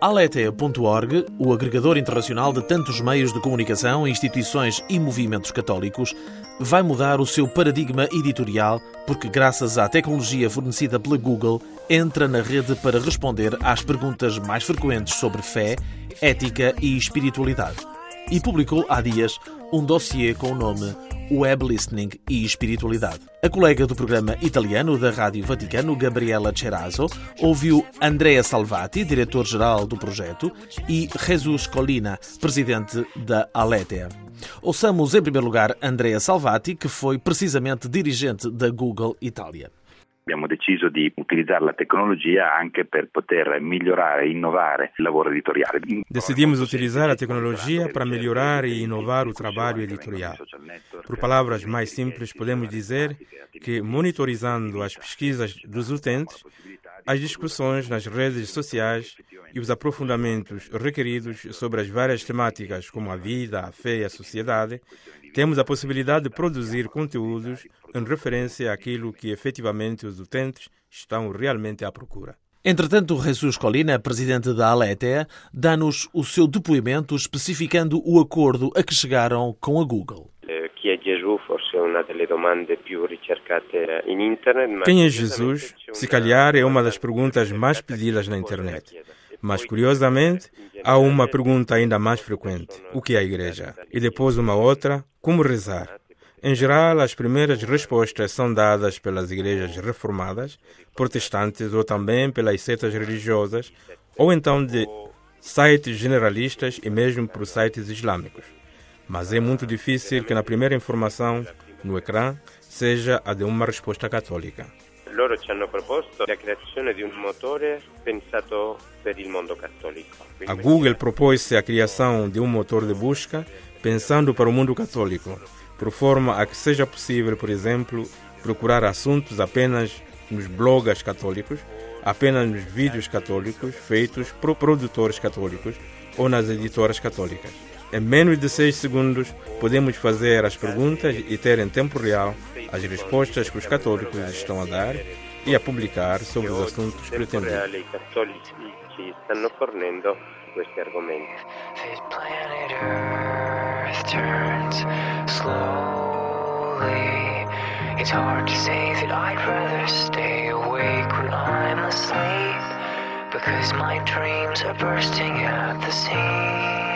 Aletheia.org, o agregador internacional de tantos meios de comunicação, instituições e movimentos católicos, vai mudar o seu paradigma editorial porque, graças à tecnologia fornecida pela Google, entra na rede para responder às perguntas mais frequentes sobre fé, ética e espiritualidade. E publicou há dias um dossiê com o nome Web Listening e Espiritualidade. A colega do programa italiano da Rádio Vaticano, Gabriela Ceraso, ouviu Andrea Salvati, diretor-geral do projeto, e Jesus Collina, presidente da Aletheia. Ouçamos, em primeiro lugar, Andrea Salvati, que foi precisamente dirigente da Google Itália. Abbiamo deciso di utilizzare la tecnologia anche per poter migliorare e innovare il lavoro editoriale. Decidimos utilizar a tecnologia para melhorar e inovar o trabalho editorial. Por palavras mais simples, podemos dizer que, monitorizando as pesquisas dos utentes, as discussões nas redes sociais e os aprofundamentos requeridos sobre as várias temáticas como a vida, a fé e a sociedade, temos a possibilidade de produzir conteúdos em referência àquilo que efetivamente os utentes estão realmente à procura. Entretanto, Jesus Collina, presidente da Aletheia, dá-nos o seu depoimento especificando o acordo a que chegaram com a Google. Quem é Jesus? Se calhar é uma das perguntas mais pedidas na internet. Mas, curiosamente, há uma pergunta ainda mais frequente: o que é a Igreja? E depois uma outra: como rezar? Em geral, as primeiras respostas são dadas pelas igrejas reformadas, protestantes ou também pelas seitas religiosas, ou então de sites generalistas e mesmo por sites islâmicos. Mas é muito difícil que na primeira informação, no ecrã, seja a de uma resposta católica. Loro ci hanno proposto la creazione di un motore pensato per il mondo cattolico. A Google propôs-se a criação de um motor de busca pensando para o mundo católico, por forma a que seja possível, por exemplo, procurar assuntos apenas nos blogs católicos, apenas nos vídeos católicos feitos por produtores católicos ou nas editoras católicas. Em menos de 6 segundos, podemos fazer as perguntas e ter em tempo real as respostas que os católicos estão a dar e a publicar sobre os assuntos pretendidos. I cattolici ci stanno fornendo questi argomenti. This planet Earth turns slowly. It's hard to say that I'd rather stay awake when I'm asleep, because my dreams are bursting at the seams.